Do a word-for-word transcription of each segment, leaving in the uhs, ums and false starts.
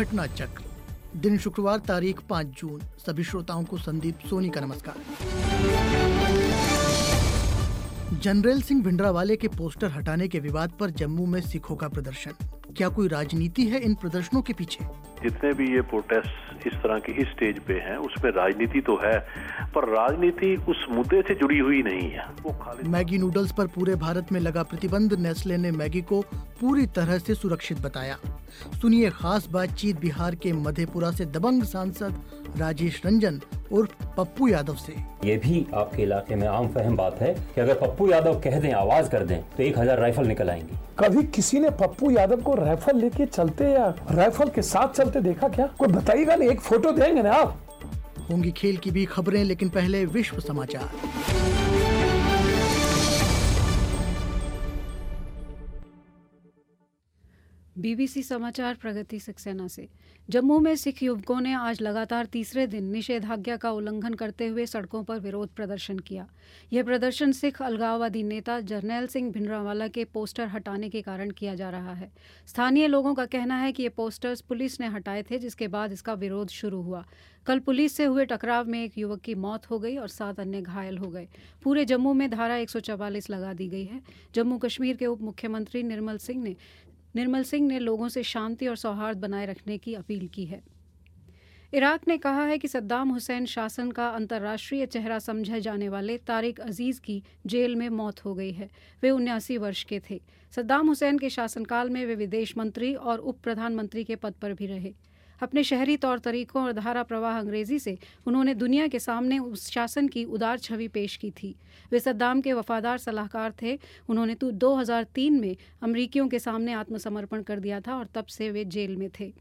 घटना चक्र। दिन शुक्रवार तारीख पाँच जून। सभी श्रोताओं को संदीप सोनी का नमस्कार। जनरैल सिंह भिंडरावाले के पोस्टर हटाने के विवाद पर जम्मू में सिखों का प्रदर्शन। क्या कोई राजनीति है इन प्रदर्शनों के पीछे? जितने भी ये प्रोटेस्ट इस तरह के इस स्टेज पे हैं, उसमें राजनीति तो है, पर राजनीति उस मुद्दे से जुड़ी हुई नहीं है। वो खाली मैगी नूडल्स पर पूरे भारत में लगा प्रतिबंध। नेस्ले ने मैगी को पूरी तरह से सुरक्षित बताया। सुनिए खास बातचीत बिहार के मधेपुरा से दबंग सांसद राजेश रंजन उर्फ पप्पू यादव से। ये भी आपके इलाके में आम फहम बात है कि अगर पप्पू यादव कह दें, आवाज कर दें, तो एक हजार राइफल निकल आएंगी। कभी किसी ने पप्पू यादव को राइफल लेके चलते या राइफल के साथ चलते देखा क्या? कोई बताइएगा ना, एक फोटो देंगे ना आप। होंगी खेल की भी खबरें, लेकिन पहले विश्व समाचार। बीबीसी समाचार प्रगति सक्सेना से। जम्मू में सिख युवकों ने आज लगातार तीसरे दिन निषेधाज्ञा का उल्लंघन करते हुए सड़कों पर विरोध प्रदर्शन किया। यह प्रदर्शन सिख अलगाववादी नेता जरनैल सिंह भिंडरावाला के पोस्टर हटाने के कारण किया जा रहा है। स्थानीय लोगों का कहना है कि ये पोस्टर्स पुलिस ने हटाए थे, जिसके बाद इसका विरोध शुरू हुआ। कल पुलिस से हुए टकराव में एक युवक की मौत हो गई और सात अन्य घायल हो गए। पूरे जम्मू में धारा एक सौ चवालीस लगा दी गई है। जम्मू कश्मीर के उप मुख्यमंत्री निर्मल सिंह ने निर्मल सिंह ने लोगों से शांति और सौहार्द बनाए रखने की अपील की है। इराक ने कहा है कि सद्दाम हुसैन शासन का अंतर्राष्ट्रीय चेहरा समझे जाने वाले तारिक अजीज की जेल में मौत हो गई है। वे उन्यासी वर्ष के थे। सद्दाम हुसैन के शासनकाल में वे विदेश मंत्री और उप प्रधानमंत्री के पद पर भी रहे। अपने शहरी तौर तरीकों और धारा प्रवाह अंग्रेजी से उन्होंने दुनिया के सामने उस शासन की उदार छवि पेश की थी। वे सद्दाम के वफादार सलाहकार थे। उन्होंने तो दो हज़ार तीन में अमरीकियों के सामने आत्मसमर्पण कर दिया था और तब से वे जेल में थे।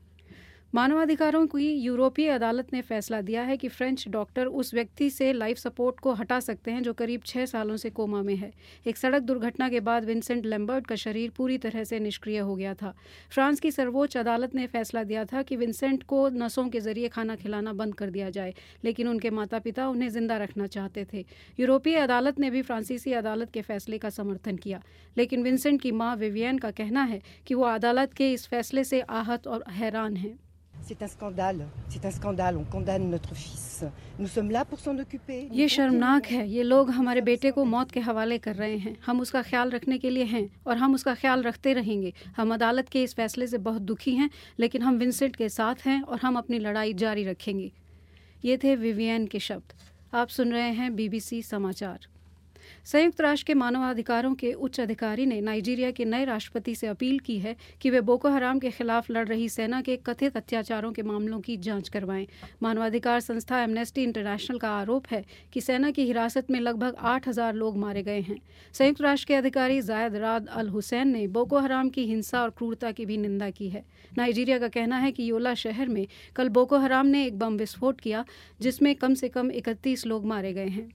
मानवाधिकारों की यूरोपीय अदालत ने फैसला दिया है कि फ्रेंच डॉक्टर उस व्यक्ति से लाइफ सपोर्ट को हटा सकते हैं जो करीब छः सालों से कोमा में है। एक सड़क दुर्घटना के बाद विंसेंट लैम्बर्ट का शरीर पूरी तरह से निष्क्रिय हो गया था। फ्रांस की सर्वोच्च अदालत ने फैसला दिया था कि विंसेंट को नसों के जरिए खाना खिलाना बंद कर दिया जाए, लेकिन उनके माता पिता उन्हें जिंदा रखना चाहते थे। यूरोपीय अदालत ने भी फ्रांसीसी अदालत के फैसले का समर्थन किया, लेकिन विंसेंट की माँ विवियन का कहना है कि वो अदालत के इस फैसले से आहत और हैरान हैं। C'est un scandale, c'est un scandale, on condamne notre fils. Nous sommes là pour s'en occuper. ये शर्मनाक है। ये लोग हमारे बेटे को मौत के हवाले कर रहे हैं। हम उसका ख्याल रखने के लिए हैं और हम उसका ख्याल रखते रहेंगे। हम अदालत के इस फैसले से बहुत दुखी हैं, लेकिन हम विंसेंट के साथ हैं और हम अपनी लड़ाई जारी रखेंगे। ये थे विवियन के शब्द। आप सुन रहे हैं बीबीसी समाचार। संयुक्त राष्ट्र के मानवाधिकारों के उच्च अधिकारी ने नाइजीरिया के नए राष्ट्रपति से अपील की है कि वे बोको हराम के खिलाफ लड़ रही सेना के कथित अत्याचारों के मामलों की जांच करवाएं। मानवाधिकार संस्था एमनेस्टी इंटरनेशनल का आरोप है कि सेना की हिरासत में लगभग आठ हज़ार लोग मारे गए हैं। संयुक्त राष्ट्र के अधिकारी जायद राद अल हुसैन ने बोको हराम की हिंसा और क्रूरता की भी निंदा की है। नाइजीरिया का कहना है कि योला शहर में कल बोको हराम ने एक बम विस्फोट किया, जिसमें कम से कम इकतीस लोग मारे गए हैं।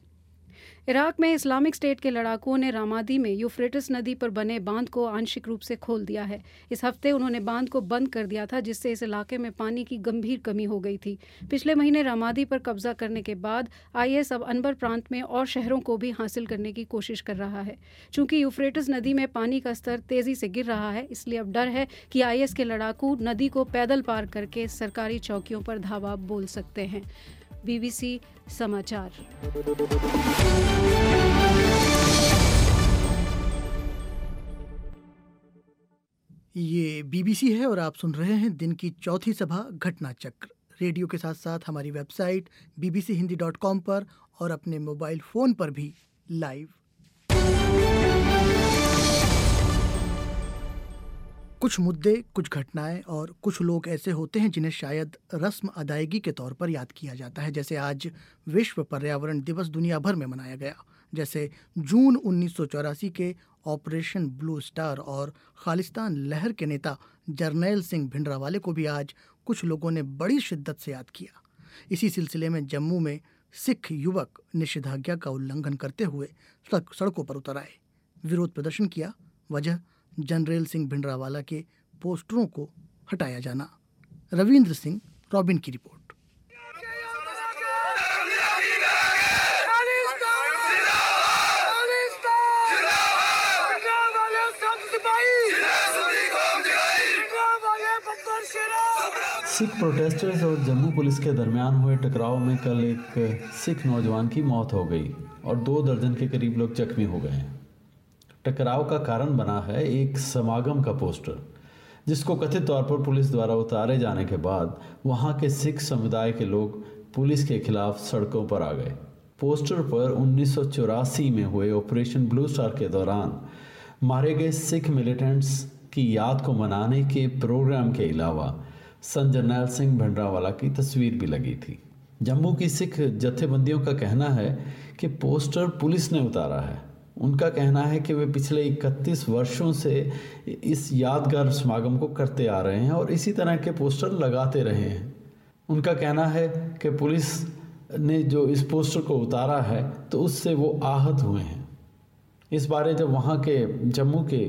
इराक में इस्लामिक स्टेट के लड़ाकुओं ने रामादी में यूफ्रेटिस नदी पर बने बांध को आंशिक रूप से खोल दिया है। इस हफ्ते उन्होंने बांध को बंद कर दिया था, जिससे इस इलाके में पानी की गंभीर कमी हो गई थी। पिछले महीने रामादी पर कब्जा करने के बाद आईएस अब अनबर प्रांत में और शहरों को भी हासिल करने की कोशिश कर रहा है। चूंकि यूफ्रेटिस नदी में पानी का स्तर तेजी से गिर रहा है, इसलिए अब डर है कि आईएस के लड़ाकू नदी को पैदल पार करके सरकारी चौकियों पर धावा बोल सकते हैं। बीबीसी समाचार। ये बीबीसी है और आप सुन रहे हैं दिन की चौथी सभा घटना चक्र। रेडियो के साथ साथ हमारी website BBC Hindi dot com पर और अपने मोबाइल फोन पर भी लाइव। कुछ मुद्दे, कुछ घटनाएं और कुछ लोग ऐसे होते हैं जिन्हें शायद रस्म अदायगी के तौर पर याद किया जाता है। जैसे आज विश्व पर्यावरण दिवस दुनिया भर में मनाया गया। जैसे जून उन्नीस सौ चौरासी के ऑपरेशन ब्लू स्टार और खालिस्तान लहर के नेता जरनैल सिंह भिंडरावाले को भी आज कुछ लोगों ने बड़ी शिद्दत से याद किया। इसी सिलसिले में जम्मू में सिख युवक निषेधाज्ञा का उल्लंघन करते हुए सड़कों पर उतर आए, विरोध प्रदर्शन किया। वजह जनरैल सिंह भिंडरावाला के पोस्टरों को हटाया जाना। रविंद्र सिंह रॉबिन की रिपोर्ट। Shut up! सिख प्रोटेस्टर्स और जम्मू पुलिस के दरमियान हुए टकराव में कल एक सिख नौजवान की मौत हो गई और दो दर्जन के करीब लोग जख्मी हो गए हैं। टकराव का कारण बना है एक समागम का पोस्टर, जिसको कथित तौर पर पुलिस द्वारा उतारे जाने के बाद वहां के सिख समुदाय के लोग पुलिस के खिलाफ सड़कों पर आ गए। पोस्टर पर उन्नीस सौ चौरासी में हुए ऑपरेशन ब्लू स्टार के दौरान मारे गए सिख मिलिटेंट्स की याद को मनाने के प्रोग्राम के अलावा संत जरनैल सिंह भिंडरांवाला की तस्वीर भी लगी थी। जम्मू की सिख जत्थेबंदियों का कहना है कि पोस्टर पुलिस ने उतारा है। उनका कहना है कि वे पिछले इकतीस वर्षों से इस यादगार समागम को करते आ रहे हैं और इसी तरह के पोस्टर लगाते रहे हैं। उनका कहना है कि पुलिस ने जो इस पोस्टर को उतारा है तो उससे वो आहत हुए हैं। इस बारे जब वहाँ के जम्मू के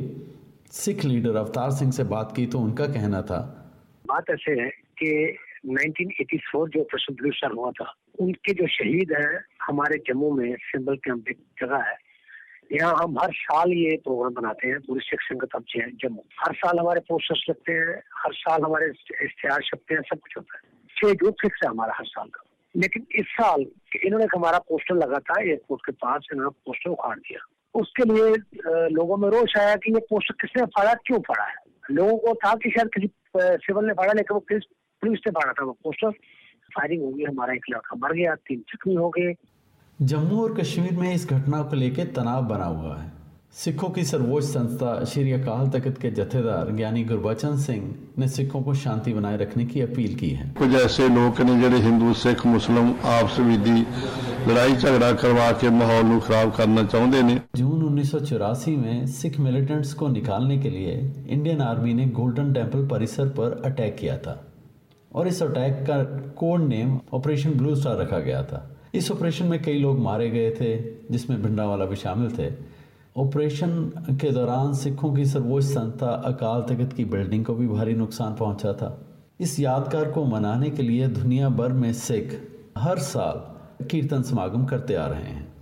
सिख लीडर अवतार सिंह से बात की तो उनका कहना था, बात ऐसे है कि उन्नीस सौ चौरासी जो ऑपरेशन ब्लू स्टार हुआ था, उनके जो शहीद हैं हमारे जम्मू में सिंबल कैंप एक जगह है, यहाँ हम हर साल ये प्रोग्राम बनाते हैं। पूरी सिख संगत अब जम्मू हर साल हमारे पोस्टर्स लगते हैं, हर साल हमारे इश्तिहार छपते हैं, सब कुछ होता है। छह जून फिक्स है हमारा हर साल का। लेकिन इस साल इन्होंने हमारा पोस्टर लगा था एयरपोर्ट के पास, इन्होंने पोस्टर उखाड़ दिया। उसके लिए लोगों में रोष आया कि ये पोस्टर किसने फाड़ा, क्यों फाड़ा है। लोगों को था कि शायद किसी सिविल ने फाड़ा, लेकिन वो पुलिस पुलिस ने फाड़ा था वो पोस्टर। फायरिंग हो गई, हमारा एक लड़का मर गया, तीन जख्मी हो गए। जम्मू और कश्मीर में इस घटना को लेकर तनाव बना हुआ है। सिखों की सर्वोच्च संस्था श्री अकाल तख्त के जथेदार ज्ञानी गुरबचन सिंह ने सिखों को शांति बनाए रखने की अपील की है। कुछ ऐसे लोग ने ਜਿਹੜੇ हिंदू सिख मुस्लिम आपस ਵਿੱਚ लड़ाई झगड़ा करवा के माहौल ਨੂੰ खराब करना चाहते हैं। जून उन्नीस सौ चौरासी में सिख मिलिटेंट्स को निकालने के लिए इंडियन आर्मी ने गोल्डन टेम्पल परिसर पर अटैक किया था और इस अटैक का code name Operation Blue Star रखा गया था। इस ऑपरेशन में कई लोग मारे गए थे, जिसमें भिंडरांवाला भी शामिल थे। ऑपरेशन के दौरान सिखों की सर्वोच्च संस्था अकाल तख्त की बिल्डिंग को भी भारी नुकसान पहुंचा था। इस यादगार को मनाने के लिए दुनिया भर में सिख हर साल कीर्तन समागम करते आ रहे हैं।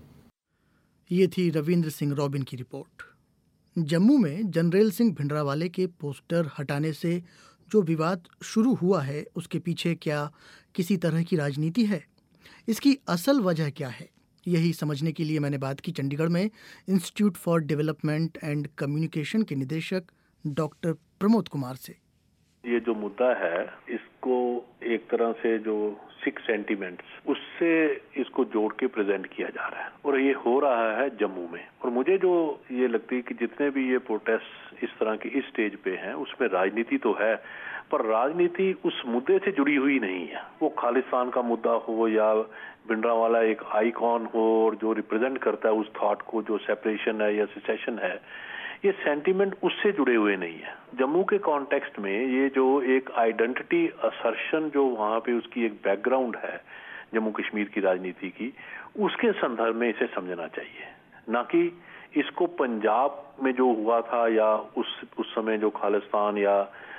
ये थी रविंद्र सिंह रॉबिन की रिपोर्ट। जम्मू में जनरल सिंह भिंडरांवाले के पोस्टर हटाने से जो विवाद शुरू हुआ है, उसके पीछे क्या किसी तरह की राजनीति है? इसकी असल वजह क्या है? यही समझने के लिए मैंने बात की चंडीगढ़ में Institute for Development and Communication के निदेशक डॉक्टर प्रमोद कुमार से। ये जो मुद्दा है, इसको एक तरह से जो सिख सेंटिमेंट्स उससे इसको जोड़ के प्रेजेंट किया जा रहा है और ये हो रहा है जम्मू में। और मुझे जो ये लगती है कि जितने भी ये प्रोटेस्ट इस तरह के इस स्टेज पे हैं, उसमें राजनीति तो है, पर राजनीति उस मुद्दे से जुड़ी हुई नहीं है। वो खालिस्तान का मुद्दा हो या भिंडरांवाला एक आइकॉन हो और जो रिप्रेजेंट करता है उस थॉट को, जो सेपरेशन है या सेसेशन है, ये सेंटीमेंट उससे जुड़े हुए नहीं है। जम्मू के कॉन्टेक्स्ट में ये जो एक आइडेंटिटी असर्शन जो वहाँ पे उसकी एक बैकग्राउंड है जम्मू कश्मीर की राजनीति की, उसके संदर्भ में इसे समझना चाहिए, ना कि इसको पंजाब में जो हुआ था या उस उस समय जो खालिस्तान या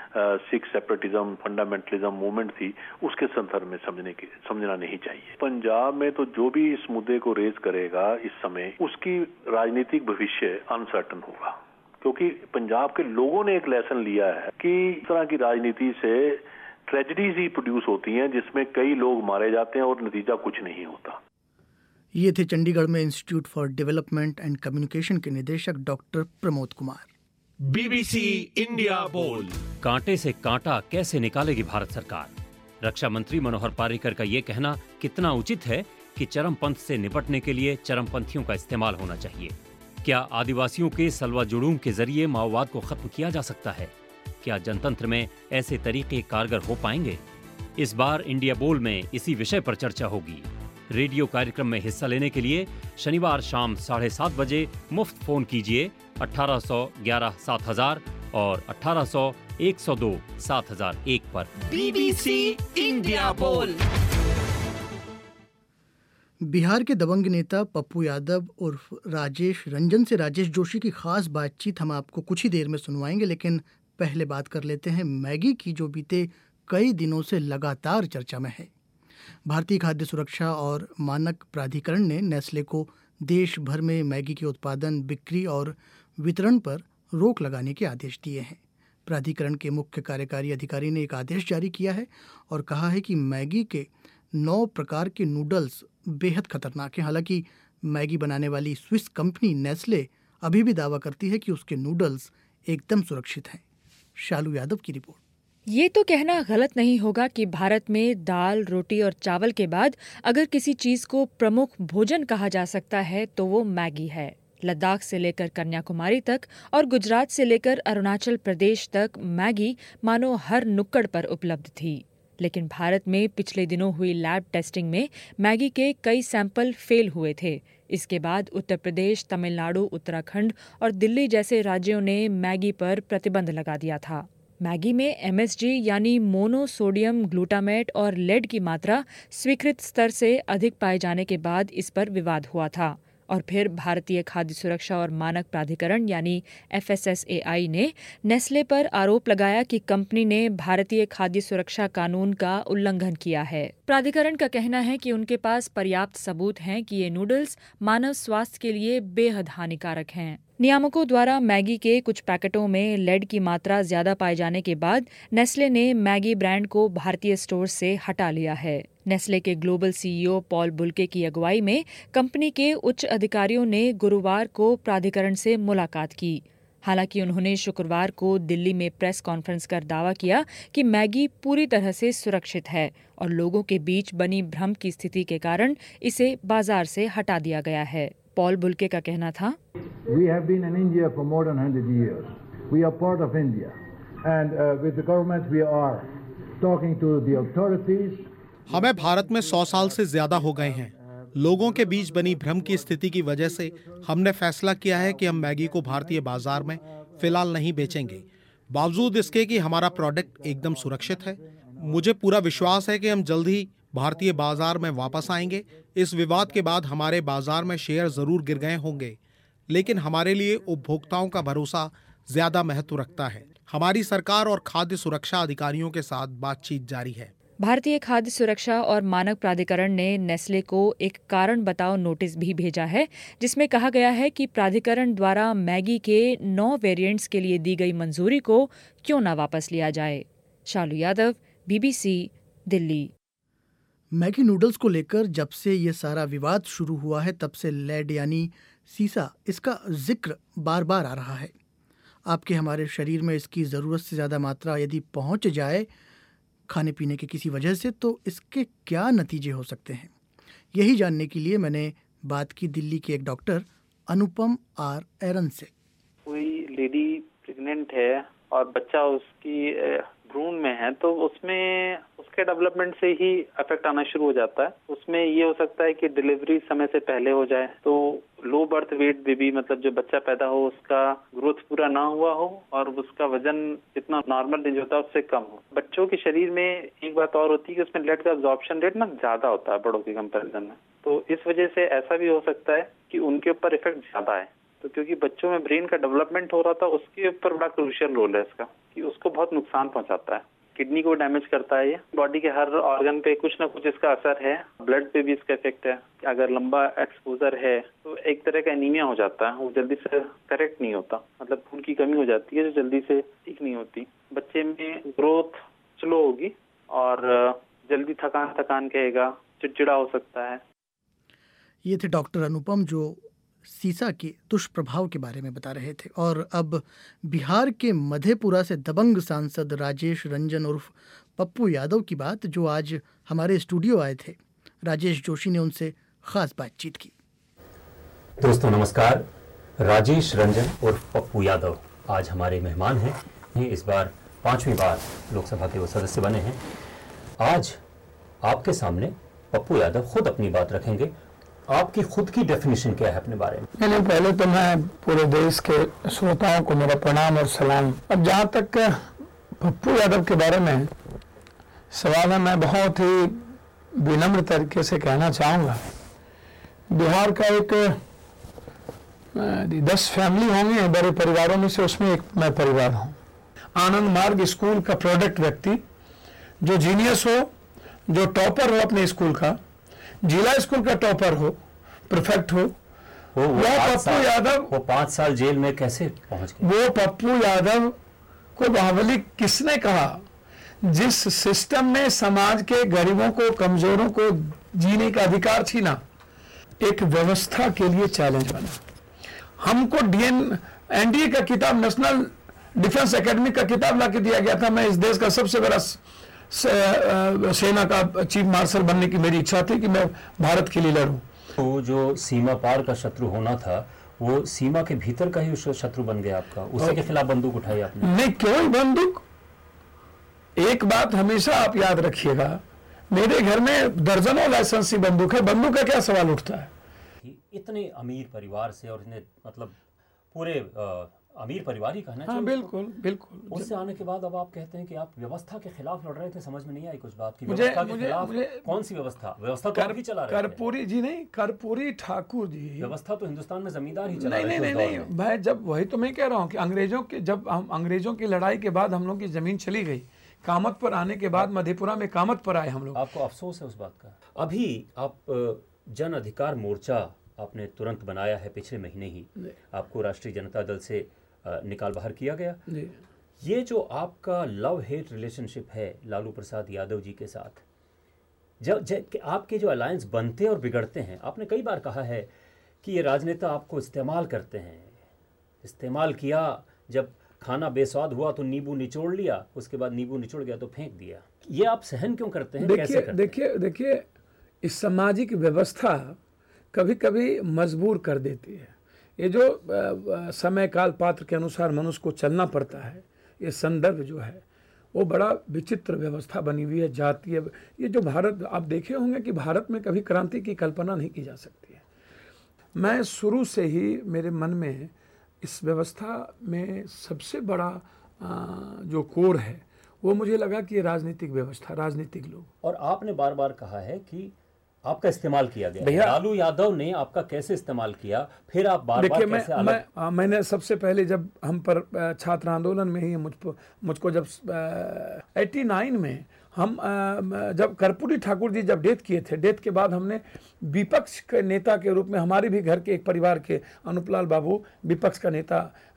सिख सेपरेटिज्म फंडामेंटलिज्म मूवमेंट थी उसके संदर्भ में समझने की समझना नहीं चाहिए। पंजाब में तो जो भी इस मुद्दे को रेज करेगा इस समय, उसकी राजनीतिक भविष्य अनसर्टन होगा, क्योंकि पंजाब के लोगों ने एक लेसन लिया है कि इस तरह की राजनीति से ट्रेजेडीज ही प्रोड्यूस होती हैं जिसमें कई लोग मारे जाते हैं और नतीजा कुछ नहीं होता। ये थे चंडीगढ़ में Institute for Development and Communication के निदेशक doctor Pramod Kumar. BBC India Bol. कांटे से कांटा कैसे निकालेगी भारत सरकार? रक्षा मंत्री मनोहर पार्रिकर का ये कहना कितना उचित है कि चरमपंथ से निपटने के लिए चरमपंथियों का इस्तेमाल होना चाहिए। क्या आदिवासियों के सलवा जुड़ूम के जरिए माओवाद को खत्म किया जा सकता है? क्या जनतंत्र में ऐसे तरीके कारगर हो पाएंगे? इस बार इंडिया बोल में इसी विषय पर चर्चा होगी। रेडियो कार्यक्रम में हिस्सा लेने के लिए शनिवार शाम साढ़े सात बजे मुफ्त फोन कीजिए अठारह सौ ग्यारह सात हजार और अठारह सौ एक सौ दो सात हजार एक पर। बीबीसी इंडिया बोल। बिहार के दबंग नेता पप्पू यादव उर्फ राजेश रंजन से राजेश जोशी की खास बातचीत हम आपको कुछ ही देर में सुनवाएंगे, लेकिन पहले बात कर लेते हैं मैगी की, जो बीते कई दिनों से लगातार चर्चा में है। भारतीय खाद्य सुरक्षा और मानक प्राधिकरण ने नेस्ले को देश भर में मैगी के उत्पादन, बिक्री और वितरण पर रोक लगाने के आदेश दिए हैं। प्राधिकरण के मुख्य कार्यकारी अधिकारी ने एक आदेश जारी किया है और कहा है कि मैगी के नौ प्रकार के नूडल्स बेहद खतरनाक हैं। हालांकि मैगी बनाने वाली स्विस कंपनी नेस्ले अभी भी दावा करती है कि उसके नूडल्स एकदम सुरक्षित हैं। शालू यादव की रिपोर्ट। ये तो कहना गलत नहीं होगा कि भारत में दाल, रोटी और चावल के बाद अगर किसी चीज को प्रमुख भोजन कहा जा सकता है तो वो मैगी है। लद्दाख से लेकर कन्याकुमारी तक और गुजरात से लेकर अरुणाचल प्रदेश तक मैगी मानो हर नुक्कड़ पर उपलब्ध थी। लेकिन भारत में पिछले दिनों हुई लैब टेस्टिंग में मैगी के कई सैंपल फेल हुए थे। इसके बाद उत्तर प्रदेश, तमिलनाडु, उत्तराखंड और दिल्ली जैसे राज्यों ने मैगी पर प्रतिबंध लगा दिया था। मैगी में एम एस जी यानी मोनोसोडियम ग्लूटामेट और लेड की मात्रा स्वीकृत स्तर से अधिक पाए जाने के बाद इस पर विवाद हुआ था और फिर भारतीय खाद्य सुरक्षा और मानक प्राधिकरण यानी F S S A I ने नेस्ले पर आरोप लगाया कि कंपनी ने भारतीय खाद्य सुरक्षा कानून का उल्लंघन किया है। प्राधिकरण का कहना है कि उनके पास पर्याप्त सबूत हैं कि ये नूडल्स मानव स्वास्थ्य के लिए बेहद हानिकारक हैं। नियामकों द्वारा मैगी के कुछ पैकेटों में लेड की मात्रा ज्यादा पाए जाने के बाद नेस्ले ने मैगी ब्रांड को भारतीय स्टोर से हटा लिया है। नेस्ले के global C E O Paul Bulcke की अगुवाई में कंपनी के उच्च अधिकारियों ने गुरुवार को प्राधिकरण से मुलाकात की। हालांकि उन्होंने शुक्रवार को दिल्ली में प्रेस कॉन्फ्रेंस कर दावा किया कि मैगी पूरी तरह से सुरक्षित है और लोगों के बीच बनी भ्रम की स्थिति के कारण इसे बाजार से हटा दिया गया है। पॉल बुल्के का कहना था, We have been in India for more than one hundred years. We are part of India. And uh, with the government we are talking to the authorities. हमें भारत में सौ साल से ज्यादा हो गए हैं। लोगों के बीच बनी भ्रम की स्थिति की वजह से हमने फैसला किया है कि हम मैगी को भारतीय बाजार में फिलहाल नहीं बेचेंगे, बावजूद इसके कि हमारा प्रोडक्ट एकदम सुरक्षित है। मुझे पूरा विश्वास है कि हम जल्द ही भारतीय बाजार में वापस आएंगे। इस विवाद के बाद हमारे बाजार में शेयर जरूर गिर गए होंगे, लेकिन हमारे लिए उपभोक्ताओं का भरोसा ज्यादा महत्व रखता है। हमारी सरकार और खाद्य सुरक्षा अधिकारियों के साथ बातचीत जारी है। भारतीय खाद्य सुरक्षा और मानक प्राधिकरण ने नेस्ले को एक कारण बताओ नोटिस भी भेजा है, जिसमें कहा गया है कि प्राधिकरण द्वारा मैगी के नौ वेरिएंट्स के लिए दी गई मंजूरी को क्यों न वापस लिया जाए। Shalu Yadav, B B C, Delhi. Maggi noodles को लेकर जब से ये सारा विवाद शुरू हुआ है तब से लेड यानी सीसा इसका जिक्र बार बार आ रहा है। आपके हमारे शरीर में इसकी ज़रूरत से ज़्यादा मात्रा यदि पहुंच जाए खाने पीने के किसी वजह से तो इसके क्या नतीजे हो सकते हैं, यही जानने के लिए मैंने बात की दिल्ली के एक डॉक्टर अनुपम आर एरन से। कोई लेडी प्रेग्नेंट है और बच्चा उसकी भ्रूण में है तो उसमें उसके डेवलपमेंट से ही इफेक्ट आना शुरू हो जाता है। उसमें ये हो सकता है कि डिलीवरी समय से पहले हो जाए, तो लो बर्थ वेट बेबी मतलब जो बच्चा पैदा हो उसका ग्रोथ पूरा ना हुआ हो और उसका वजन जितना नॉर्मल रेंज होता है उससे कम हो। बच्चों के शरीर में एक बात और होती है कि उसमें लेड का अब्जॉर्प्शन रेट ना ज्यादा होता है बड़ों के कंपैरिजन में, तो इस वजह से ऐसा भी हो सकता है कि उनके ऊपर इफेक्ट ज्यादा है। तो क्योंकि बच्चों में ब्रेन का डेवलपमेंट हो रहा था उसके ऊपर बड़ा क्रूशियल रोल है इसका, कि उसको बहुत नुकसान पहुंचाता है, किडनी को डैमेज करता है, ये बॉडी के हर ऑर्गन पे कुछ ना कुछ इसका असर है। ब्लड पे भी इसका इफेक्ट है। अगर लंबा एक्सपोजर है तो एक तरह का एनीमिया हो जाता है, वो जल्दी से करेक्ट नहीं होता, मतलब खून की कमी हो जाती है जो जल्दी से ठीक नहीं होती। बच्चे में ग्रोथ स्लो होगी और जल्दी थकान थकान कहेगा, चिड़चिड़ा हो सकता है। ये थे डॉक्टर अनुपम जो सीसा के दुष्प्रभाव के बारे में बता रहे थे। और अब बिहार के मधेपुरा से दबंग सांसद राजेश रंजन उर्फ पप्पू यादव की बात, जो आज हमारे स्टूडियो आए थे। राजेश जोशी ने उनसे खास बातचीत की। दोस्तों नमस्कार, राजेश रंजन उर्फ पप्पू यादव आज हमारे मेहमान हैं। ये इस बार पांचवी बार लोकसभा के वो सदस्य बने हैं। आज आपके सामने पप्पू यादव खुद अपनी बात रखेंगे। आपकी खुद की डेफिनेशन क्या है अपने बारे में? नहीं, पहले तो मैं पूरे देश के श्रोताओं को मेरा प्रणाम और सलाम। अब जहाँ तक पप्पू यादव के बारे में सवाल है, मैं बहुत ही विनम्र तरीके से कहना चाहूँगा, बिहार का एक दस फैमिली होंगे बड़े परिवारों में से, उसमें एक मैं परिवार हूँ। आनंद मार्ग स्कूल का प्रोडक्ट व्यक्ति, जो जीनियस हो, जो टॉपर हो अपने स्कूल का, जिला स्कूल का टॉपर हो, प्रीफेक्ट हो, वो, वो पप्पू यादव। वो पांच साल जेल में कैसे पहुंच गए? वो पप्पू यादव को बाहुबली किसने कहा? जिस सिस्टम में समाज के गरीबों को, कमजोरों को जीने का अधिकार छीना, एक व्यवस्था के लिए चैलेंज बना। हमको डीएन एनडीए का किताब, नेशनल डिफेंस एकेडमी का किताब ला के दिया गया था। मैं इस देश का सबसे बड़ा सेना का चीफ मार्शल बनने की मेरी इच्छा थी कि मैं भारत के लिए लड़ूं। तो जो सीमा पार का शत्रु होना था, वो सीमा के भीतर का ही शत्रु बन गया आपका। उसी के खिलाफ बंदूक उठाई आपने? नहीं, क्यों बंदूक? एक बात हमेशा आप याद रखिएगा, मेरे घर में दर्जनों लाइसेंसी बंदूक है। बंदूक का क्या सवाल उठता है? इतने अमीर परिवार से, और इतने मतलब पूरे आ, अमीर परिवार ही कहना चाहिए। हाँ, बिल्कुल बिल्कुल। उससे आने के बाद अब आप कहते हैं कि आप व्यवस्था के खिलाफ लड़ रहे थे। समझ में नहीं आई कुछ बात की। मुझे, व्यवस्था के मुझे, खिलाफ मुझे, कौन सी व्यवस्था? व्यवस्था तो आप ही चला रहे थे। कर्पूरी जी नहीं, कर्पूरी ठाकुर जी। व्यवस्था तो हिंदुस्तान में जमींदार ही चला रहे थे। नहीं नहीं नहीं, मैं जब वही तो मैं कह रहा हूँ कि अंग्रेजों के, जब हम अंग्रेजों की लड़ाई के बाद हम लोग की जमीन चली गई, कामत पर आने के बाद मधेपुरा में कामत पर आए हम लोग। आपको अफसोस है उस बात का? अभी आप जन अधिकार मोर्चा आपने तुरंत बनाया है, पिछले महीने ही आपको राष्ट्रीय जनता दल से निकाल बाहर किया गया। ये जो आपका लव हेट रिलेशनशिप है लालू प्रसाद यादव जी के साथ, जब जब आपके जो अलायंस बनते और बिगड़ते हैं, आपने कई बार कहा है कि ये राजनेता आपको इस्तेमाल करते हैं। इस्तेमाल किया, जब खाना बेस्वाद हुआ तो नींबू निचोड़ लिया, उसके बाद नींबू निचोड़ गया तो फेंक दिया। ये आप सहन क्यों करते हैं? देखिए देखिए देखिए, इस सामाजिक व्यवस्था कभी कभी मजबूर कर देती है। ये जो समय काल पात्र के अनुसार मनुष्य को चलना पड़ता है, ये संदर्भ जो है वो बड़ा विचित्र व्यवस्था बनी हुई है, जातीय। ये जो भारत, आप देखे होंगे कि भारत में कभी क्रांति की कल्पना नहीं की जा सकती है। मैं शुरू से ही, मेरे मन में इस व्यवस्था में सबसे बड़ा जो कोर है वो मुझे लगा कि ये राजनीतिक व्यवस्था, राजनीतिक लोग। और आपने बार बार कहा है कि आपका इस्तेमाल किया गया। लालू यादव ने आपका कैसे इस्तेमाल किया, फिर आप बार बार मैं, कैसे अलग... मैं, आ, मैंने सबसे पहले जब हम पर छात्र आंदोलन में ही मुझको मुझको जब एटी नाइन में हम आ, जब कर्पूरी ठाकुर जी जब डेथ किए थे, डेथ के बाद हमने विपक्ष के नेता के रूप में, हमारे भी घर के एक परिवार के अनुपलाल बाबू विपक्ष का नेता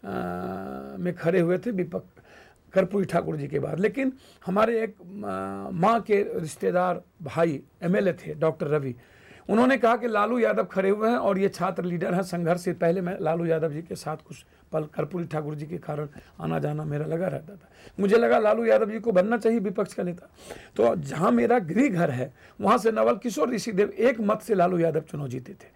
आ, में खड़े हुए थे, विपक्ष कर्पूरी ठाकुर जी के बाद। लेकिन हमारे एक माँ के रिश्तेदार भाई एमएलए थे, डॉक्टर रवि, उन्होंने कहा कि लालू यादव खड़े हुए हैं और ये छात्र लीडर हैं। संघर्ष से पहले मैं लालू यादव जी के साथ कुछ पल कर्पूरी ठाकुर जी के कारण आना जाना मेरा लगा रहता था। मुझे लगा लालू यादव जी को बनना चाहिए विपक्ष का नेता। तो जहाँ मेरा गृह घर है वहाँ से नवल किशोर ऋषिदेव एक मत से लालू यादव चुनाव जीते थे।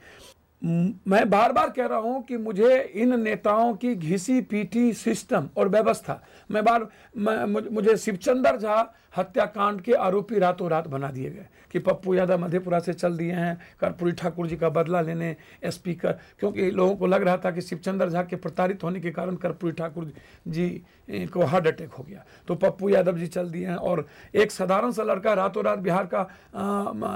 मैं बार बार कह रहा हूं कि मुझे इन नेताओं की घिसी पीटी सिस्टम और व्यवस्था, मैं बार मैं, मुझे शिवचंद्र झा हत्याकांड के आरोपी रातों रात बना दिए गए कि पप्पू यादव मधेपुरा से चल दिए हैं कर्पूरी ठाकुर जी का बदला लेने एसपी का, क्योंकि लोगों को लग रहा था कि शिवचंद्र झा के प्रताड़ित होने के कारण कर्पूरी ठाकुर जी को हार्ट अटैक हो गया, तो पप्पू यादव जी चल दिए हैं। और एक साधारण सा लड़का रातों रात बिहार का आ, आ,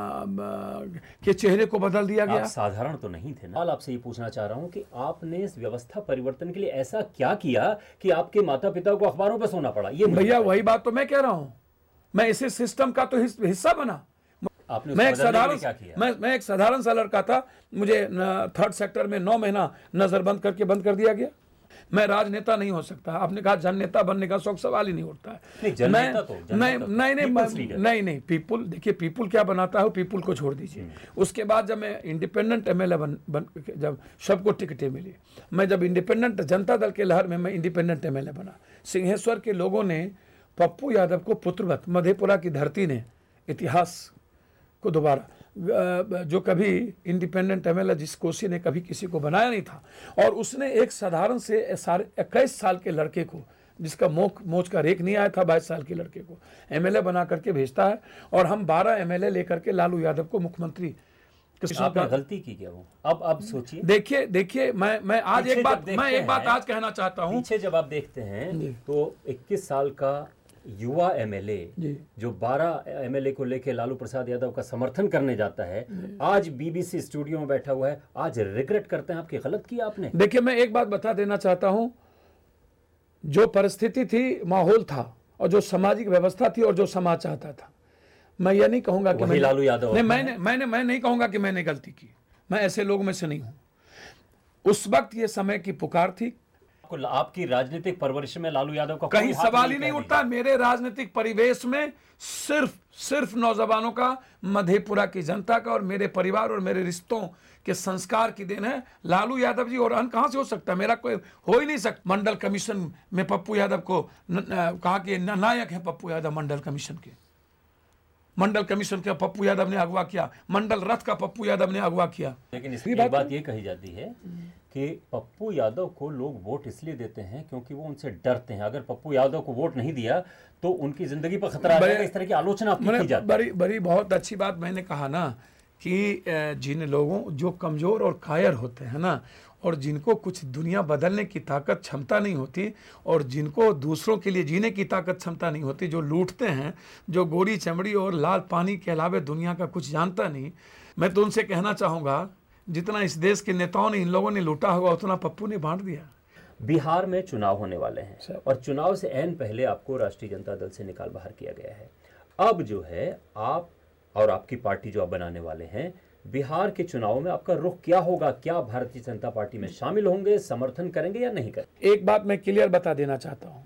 आ, के चेहरे को बदल दिया गया। आप साधारण तो नहीं थे ना। आपसे ये पूछना चाह रहा हूँ कि आपने इस व्यवस्था परिवर्तन के लिए ऐसा क्या किया कि आपके माता पिता को अखबारों पर सोना पड़ा? ये भैया वही बात तो मैं कह रहा हूँ, मैं इसी सिस्टम का तो हिस्सा बना। आपने मैं एक साधारण मैं मैं एक साधारण सा लड़का था, मुझे थर्ड सेक्टर में नौ महीना नजरबंद करके बंद कर दिया गया। मैं राजनेता नहीं हो सकता। आपने कहा जननेता बनने का शौक, सवाल ही नहीं उठता है। नहीं, मैं तो, नहीं नहीं नहीं नहीं नहीं पीपुल, देखिए पीपुल क्या बनाता है, पीपुल को छोड़ दीजिए। उसके बाद जब मैं इंडिपेंडेंट एमएलए बन, बन जब सबको टिकटें मिली, मैं जब इंडिपेंडेंट जनता दल के लहर में मैं इंडिपेंडेंट एमएलए बना, सिंहेश्वर के लोगों ने पप्पू यादव को पुत्रवत, मधेपुरा की धरती ने इतिहास को दोबारा, जो कभी इंडिपेंडेंट एमएलए जिस कोसी ने कभी किसी को बनाया नहीं था, और उसने एक साधारण से सारे इक्कीस साल के लड़के को, जिसका मोक मोच का रेक नहीं आया था, बाईस साल के लड़के को एमएलए बना करके भेजता है। और हम बारह एमएलए लेकर के लालू यादव को मुख्यमंत्री। आपने गलती की क्या वो? अब अब सोचिए। देखिए देखिए मैं मैं आज एक बात मैं एक बात आज कहना चाहता हूँ। पीछे जब आप देखते हैं तो इक्कीस साल का युवा एमएलए जो बारह एमएलए को लेकर लालू प्रसाद यादव का समर्थन करने जाता है, आज बीबीसी स्टूडियो में बैठा हुआ है, आज रिग्रेट करते हैं आपकी गलत किया आपने। देखिए मैं एक बात बता देना चाहता हूं, जो परिस्थिति थी, माहौल था, और जो सामाजिक व्यवस्था थी, और जो समाज चाहता था, मैं ये नहीं कहूंगा कि मैं लालू यादव नहीं मैंने मैंने मैं नहीं कहूंगा कि मैंने गलती की। मैं ऐसे लोगों में से नहीं हूं। उस वक्त ये समय की पुकार थी आपकी राजनीतिक परवरिश में लालू यादव का कहीं सवाल ही नहीं उठता। मेरे राजनीतिक परिवेश में सिर्फ सिर्फ नौजवानों का, मधेपुरा की जनता का और मेरे परिवार और मेरे रिश्तों के संस्कार की देन है। लालू यादव जी और अन कहां से हो सकता है? मेरा कोई हो ही नहीं सकता। मंडल कमीशन में पप्पू यादव को कहा कि नायक है पप्पू यादव मंडल कमीशन के। मंडल कमीशन का पप्पू यादव ने अगवा किया, मंडल रथ का पप्पू यादव ने अगवा किया। लेकिन इसकी बात, बात ये कही जाती है कि पप्पू यादव को लोग वोट इसलिए देते हैं क्योंकि वो उनसे डरते हैं। अगर पप्पू यादव को वोट नहीं दिया तो उनकी जिंदगी पर खतरा आ जाएगा। इस तरह की आलोचना की जाती है। बड़ी बड़ी बहुत अच्छी बात मैंने कहा ना कि जिन लोगों जो कमजोर और कायर होते हैं ना, और जिनको कुछ दुनिया बदलने की ताकत क्षमता नहीं होती, और जिनको दूसरों के लिए जीने की ताकत क्षमता नहीं होती, जो लूटते हैं, जो गोरी चमड़ी और लाल पानी के अलावा दुनिया का कुछ जानता नहीं, मैं तो उनसे कहना चाहूँगा जितना इस देश के नेताओं ने इन लोगों ने लूटा होगा उतना पप्पू ने बांट दिया। बिहार में चुनाव होने वाले हैं और चुनाव से ऐन पहले आपको राष्ट्रीय जनता दल से निकाल बाहर किया गया है। अब जो है आप और आपकी पार्टी जो आप बनाने वाले हैं, बिहार के चुनाव में आपका रुख क्या होगा? क्या भारतीय जनता पार्टी में शामिल होंगे, समर्थन करेंगे या नहीं करेंगे? एक बात मैं क्लियर बता देना चाहता हूँ,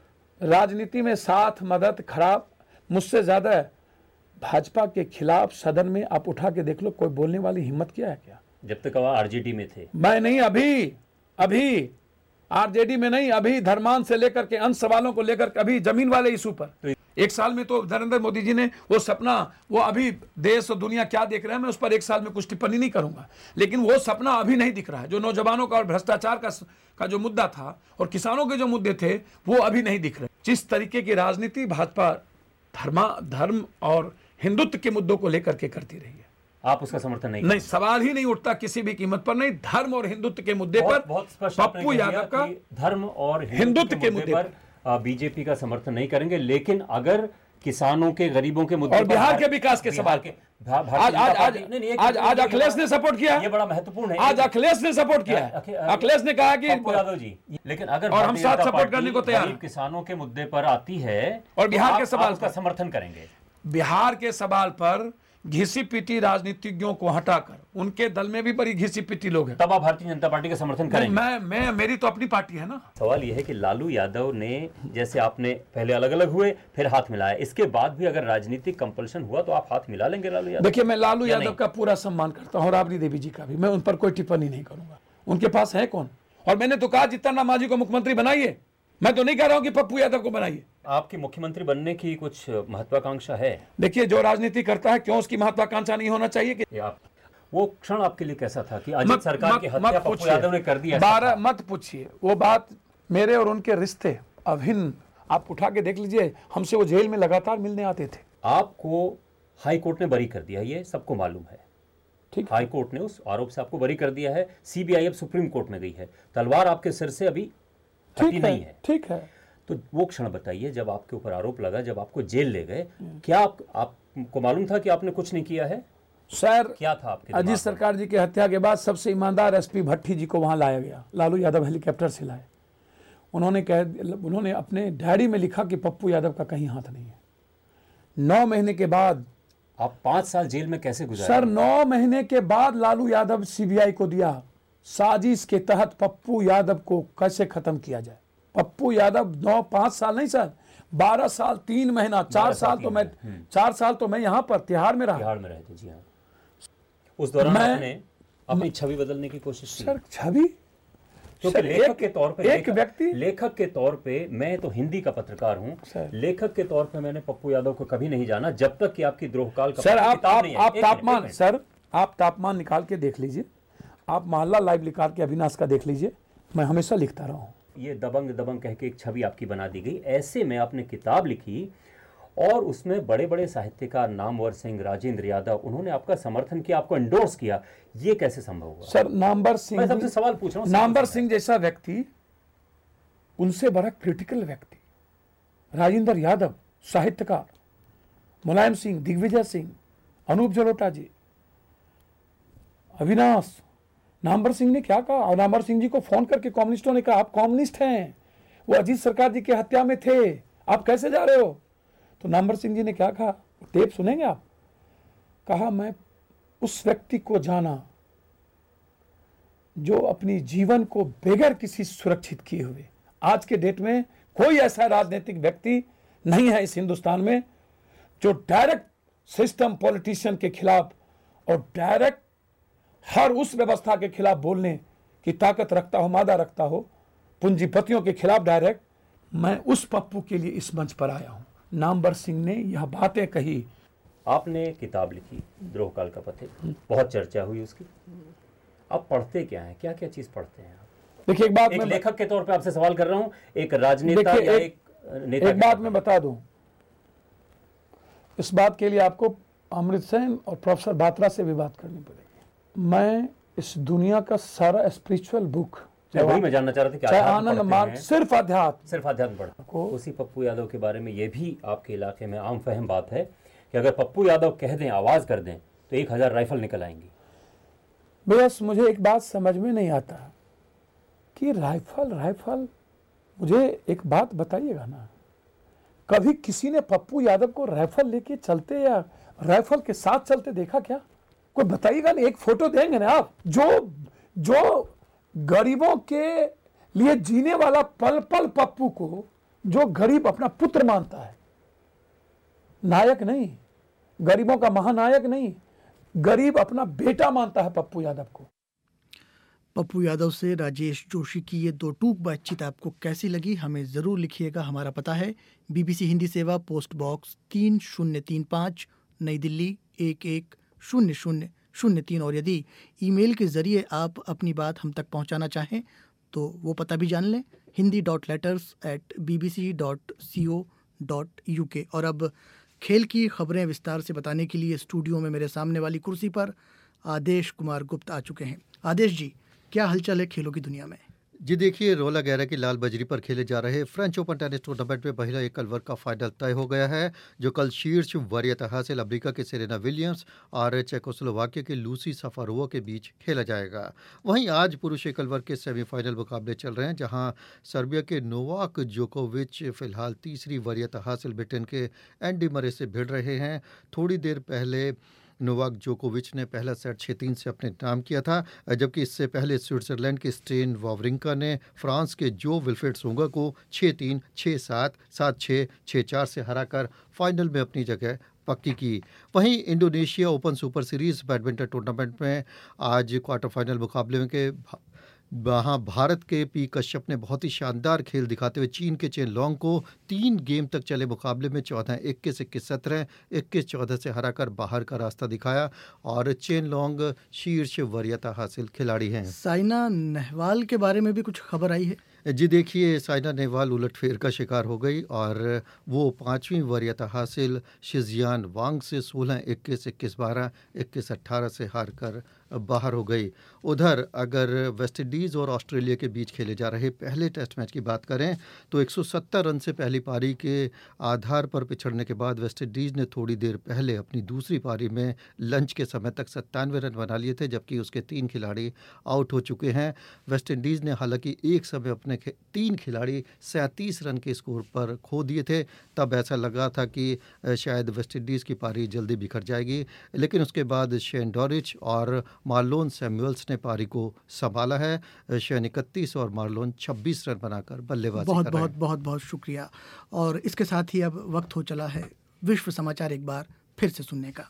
राजनीति में साथ मदद खराब, मुझसे ज्यादा भाजपा के खिलाफ सदन में आप उठा के देख लो, कोई बोलने वाली हिम्मत किया है क्या? जब तक वह आरजेडी में थे। मैं नहीं, अभी अभी आरजेडी में नहीं, अभी धर्मांध से लेकर के अन्य सवालों को लेकर के, अभी जमीन वाले इशू पर तो एक साल में तो नरेंद्र मोदी जी ने वो सपना, वो अभी देश और दुनिया क्या देख रहे हैं मैं उस पर एक साल में कुछ टिप्पणी नहीं करूंगा, लेकिन वो सपना अभी नहीं दिख रहा है। जो नौजवानों का और भ्रष्टाचार का का जो मुद्दा था और किसानों के जो मुद्दे थे वो अभी नहीं दिख रहे। जिस तरीके की राजनीति भाजपा धर्मा धर्म और हिंदुत्व के मुद्दों को लेकर के करती रही है, आप उसका समर्थन नहीं नहीं, सवाल ही नहीं उठता किसी भी कीमत पर नहीं। धर्म और हिंदुत्व के मुद्दे पर पप्पू यादव का धर्म और हिंदुत्व के मुद्दे पर बीजेपी का समर्थन नहीं करेंगे, लेकिन अगर किसानों के, गरीबों के मुद्दे और बिहार के विकास के सवाल के आज आज आज आज आज अखिलेश ने सपोर्ट किया, ये बड़ा महत्वपूर्ण है। आज अखिलेश ने सपोर्ट किया, अखिलेश ने कहा कि यादव जी, लेकिन अगर और हम साथ सपोर्ट करने को तैयार, किसानों के मुद्दे पर आती है और बिहार के सवाल का समर्थन करेंगे। बिहार के सवाल पर घिसी पिटी राजनीतिज्ञों को हटाकर उनके दल में भी बड़ी घिसी पिटी लोग हैं, तब आप भारतीय जनता पार्टी का समर्थन करेंगे? मैं मैं मेरी तो अपनी पार्टी है ना। सवाल यह है कि लालू यादव ने, जैसे आपने पहले अलग अलग हुए फिर हाथ मिलाया, इसके बाद भी अगर राजनीतिक कंपल्शन हुआ तो आप हाथ मिला लेंगे लालू यादव? देखिए, मैं लालू यादव का पूरा सम्मान करता हूँ और राबड़ी देवी जी का भी, मैं उन पर कोई टिप्पणी नहीं करूंगा। उनके पास है कौन? और मैंने तो कहा जीतन राम मांझी को मुख्यमंत्री बनाइए, मैं तो नहीं कह रहा हूं कि पप्पू यादव को बनाइए। आपकी मुख्यमंत्री बनने की कुछ महत्वाकांक्षा है? देखिए, जो राजनीति करता है क्यों उसकी महत्वाकांक्षा नहीं होना चाहिए कि आप, वो क्षण आपके लिए कैसा था कि अजित सरकार की हत्या पप्पू यादव ने कर दी? बारह मत पूछिए, वो बात मेरे और उनके रिश्ते अभिन्न, आप उठा के देख लीजिए, हमसे वो जेल में लगातार मिलने आते थे। आपको हाई कोर्ट ने बरी कर दिया, ये सबको मालूम है, ठीक? हाई कोर्ट ने उस आरोप से आपको बरी कर दिया है, सीबीआई अब सुप्रीम कोर्ट में गई है, तलवार आपके सिर से अभी हटी नहीं है, ठीक है। तो वो क्षण बताइए जब आपके ऊपर आरोप लगा, जब आपको जेल ले गए, क्या आप, आपको मालूम था कि आपने कुछ नहीं किया है? सर, क्या था आपके अजीत सरकार जी की हत्या के बाद सबसे ईमानदार एसपी भट्टी जी को वहां लाया गया, लालू यादव हेलीकॉप्टर से लाए। उन्होंने कह उन्होंने अपने डायरी में लिखा कि पप्पू यादव का कहीं हाथ नहीं है। नौ महीने के बाद आप पांच साल जेल में कैसे गुजारे? सर, नौ महीने के बाद लालू यादव सीबीआई को दिया, साजिश के तहत पप्पू यादव को कैसे खत्म किया जाए। पप्पू यादव नौ पांच साल नहीं सर, बारह साल तीन महीना चार साल तो मैं चार साल तो मैं यहाँ पर तिहाड़ में रहा। तिहाड़ में रहे थे, जी हाँ। उस दौरान आपने अपनी छवि बदलने की कोशिश की? सर, छवि क्योंकि लेखक के तौर पे, एक व्यक्ति लेखक के तौर पे, मैं तो हिंदी का पत्रकार हूँ, लेखक के तौर पे मैंने पप्पू यादव को कभी नहीं जाना जब तक कि आपकी द्रोहकाल का सर आप आप, आप तापमान सर आप तापमान निकाल के देख लीजिए, आप मोहल्ला लाइव निकाल के अविनाश का देख लीजिए, मैं हमेशा लिखता रहा हूँ। ये दबंग दबंग कह के एक छवि आपकी बना दी गई। ऐसे में आपने किताब लिखी और उसमें बड़े बड़े साहित्यकार नामवर सिंह, राजेंद्र यादव, उन्होंने आपका समर्थन किया, आपको एंडोर्स किया, ये कैसे संभव हुआ? सर, नामवर सिंह, मैं सबसे सवाल पूछ रहा हूं, नामवर सिंह जैसा व्यक्ति, उनसे बड़ा क्रिटिकल व्यक्ति राजेंद्र यादव साहित्यकार, मुलायम सिंह, दिग्विजय सिंह, अनूप जलोटा जी, अविनाश, नामवर सिंह ने क्या कहा? और नामवर सिंह जी को फोन करके कम्युनिस्टों ने कहा आप कम्युनिस्ट हैं, वो अजीत सरकार जी की हत्या में थे, आप कैसे जा रहे हो? तो नामवर सिंह जी ने क्या कहा, टेप सुनेंगे आप? कहा मैं उस व्यक्ति को जाना जो अपनी जीवन को बगैर किसी सुरक्षित किए हुए, आज के डेट में कोई ऐसा राजनीतिक व्यक्ति नहीं है इस हिंदुस्तान में जो डायरेक्ट सिस्टम पॉलिटिशियन के खिलाफ और डायरेक्ट हर उस व्यवस्था के खिलाफ बोलने की ताकत रखता हो, मादा रखता हो, पूंजीपतियों के खिलाफ डायरेक्ट। मैं उस पप्पू के लिए इस मंच पर आया हूं। नामवर सिंह ने यह बातें कही। आपने किताब लिखी द्रोह काल का पथिक, बहुत चर्चा हुई उसकी। आप पढ़ते क्या हैं, क्या क्या चीज पढ़ते हैं आप? देखिए एक बात, एक मैं लेखक के तौर पे आपसे सवाल कर रहा हूं, एक राजनेता या एक, एक नेता। एक बात मैं बता दूं, इस बात के लिए आपको अमृत सेन और प्रोफेसर बात्रा से भी बात करनी पड़ेगी। मैं इस दुनिया का सारा स्पिरिचुअल बुक, वही मैं जानना चाह रहा था कि चाहे आनंद मार्ग, सिर्फ अध्यात्म सिर्फ अध्यात्म पढ़ा को। उसी पप्पू यादव के बारे में ये भी आपके इलाके में आम फहम बात है कि अगर पप्पू यादव कह दें, आवाज कर दें, तो एक हजार राइफल निकल आएंगी। बस मुझे एक बात समझ में नहीं आता कि राइफल राइफल मुझे एक बात बताइएगा ना, कभी किसी ने पप्पू यादव को राइफल लेके चलते या राइफल के साथ चलते देखा क्या? कोई बताइएगा ना, एक फोटो देंगे ना आप। जो जो गरीबों के लिए जीने वाला पल पल पप्पू को जो गरीब अपना पुत्र मानता है, नायक नहीं, गरीबों का महानायक नहीं, गरीब अपना बेटा मानता है पप्पू यादव को। पप्पू यादव से राजेश जोशी की ये दो टूक बातचीत आपको कैसी लगी, हमें ज़रूर लिखिएगा। हमारा पता है बीबीसी हिंदी सेवा, पोस्ट बॉक्स तीन शून्य तीन पाँच, नई दिल्ली एक एक शून्य शून्य शून्य तीन। और यदि ईमेल के ज़रिए आप अपनी बात हम तक पहुंचाना चाहें तो वो पता भी जान लें, Hindi dot letters at B B C dot C O dot U K. और अब खेल की खबरें विस्तार से बताने के लिए स्टूडियो में मेरे सामने वाली कुर्सी पर आदेश कुमार गुप्ता आ चुके हैं। आदेश जी, क्या हलचल है खेलों की दुनिया में? जी देखिए, रोला गैरा की लाल बजरी पर खेले जा रहे फ्रेंच ओपन टेनिस टूर्नामेंट में महिला एकल वर्ग का फाइनल तय हो गया है, जो कल शीर्ष वरीयता हासिल अमेरिका के सेरेना विलियम्स और चेकोस्लोवाकिया के लूसी सफारोवा के बीच खेला जाएगा। वहीं आज पुरुष एकल वर्ग के सेमीफाइनल मुकाबले चल रहे हैं, जहां सर्बिया के नोवाक जोकोविच फिलहाल तीसरी वरीयता हासिल ब्रिटेन के एंडी मरे से भिड़ रहे हैं। थोड़ी देर पहले नोवाक जोकोविच ने पहला सेट छः तीन से अपने नाम किया था, जबकि इससे पहले स्विट्जरलैंड के स्टेन वावरिंका ने फ्रांस के जो विल्फ्रेड सोंगा को छः तीन, छः सात, सात छः, छः चार से हराकर फाइनल में अपनी जगह पक्की की। वहीं Indonesia Open Super Series badminton tournament में आज क्वार्टर फाइनल मुकाबले में के वहाँ भारत के पी कश्यप ने बहुत ही शानदार खेल दिखाते हुए चीन के चेन लॉन्ग को तीन गेम तक चले मुकाबले में चौदह इक्कीस, इक्कीस सत्रह, इक्कीस चौदह से हराकर बाहर का रास्ता दिखाया और चेन लॉन्ग शीर्ष वरीयता हासिल खिलाड़ी हैं। साइना नेहवाल के बारे में भी कुछ खबर आई है? जी देखिए, साइना नेहवाल उलटफेर का शिकार हो गई और वो पाँचवीं वरीयता हासिल शिजियान वांग से सोलह इक्कीस, इक्कीस बारह, इक्कीस अट्ठारह से हार कर बाहर हो गई। उधर अगर वेस्टइंडीज़ और ऑस्ट्रेलिया के बीच खेले जा रहे पहले टेस्ट मैच की बात करें तो एक सौ सत्तर रन से पहली पारी के आधार पर पिछड़ने के बाद वेस्टइंडीज़ ने थोड़ी देर पहले अपनी दूसरी पारी में लंच के समय तक सत्तानवे रन बना लिए थे, जबकि उसके तीन खिलाड़ी आउट हो चुके हैं। वेस्टइंडीज़ ने हालांकि एक समय अपने तीन खिलाड़ी सैंतीस रन के स्कोर पर खो दिए थे, तब ऐसा लगा था कि शायद वेस्टइंडीज़ की पारी जल्दी बिखर जाएगी, लेकिन उसके बाद शेन डॉरिच और मार्लोन सैमुअल्स ने पारी को संभाला है। शेन इकतीस और मार्लोन छब्बीस रन बनाकर बल्लेबाजी बहुत कर रहे बहुत हैं। बहुत बहुत शुक्रिया। और इसके साथ ही अब वक्त हो चला है विश्व समाचार एक बार फिर से सुनने का।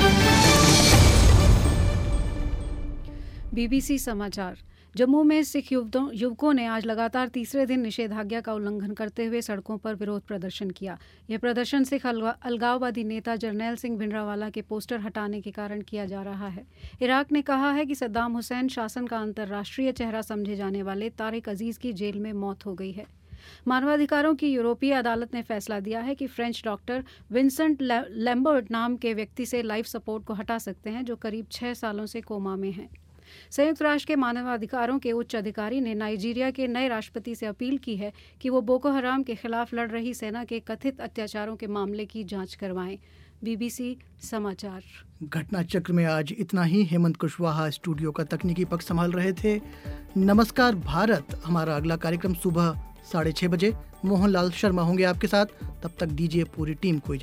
बीबीसी समाचार। जम्मू में सिख युवकों ने आज लगातार तीसरे दिन निषेधाज्ञा का उल्लंघन करते हुए सड़कों पर विरोध प्रदर्शन किया। यह प्रदर्शन सिख अलगाववादी नेता जरनैल सिंह भिंडरावाला के पोस्टर हटाने के कारण किया जा रहा है। इराक ने कहा है कि सद्दाम हुसैन शासन का अंतर्राष्ट्रीय चेहरा समझे जाने वाले तारिक अजीज की जेल में मौत हो गई है। मानवाधिकारों की यूरोपीय अदालत ने फैसला दिया है कि फ्रेंच डॉक्टर विंसेंट लैम्बर्ट नाम के व्यक्ति से लाइफ सपोर्ट को हटा सकते हैं, जो करीब छह सालों से कोमा में हैं। संयुक्त राष्ट्र के मानवाधिकारों के उच्च अधिकारी ने नाइजीरिया के नए राष्ट्रपति से अपील की है कि वो बोको हराम के खिलाफ लड़ रही सेना के कथित अत्याचारों के मामले की जांच करवाएं। बीबीसी समाचार। घटना चक्र में आज इतना ही। हेमंत कुशवाहा स्टूडियो का तकनीकी पक्ष संभाल रहे थे। नमस्कार भारत हमारा अगला कार्यक्रम सुबह साढ़े छः बजे। मोहनलाल शर्मा होंगे आपके साथ। तब तक दीजिए पूरी टीम को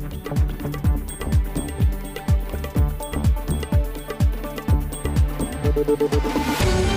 इजाजत। है।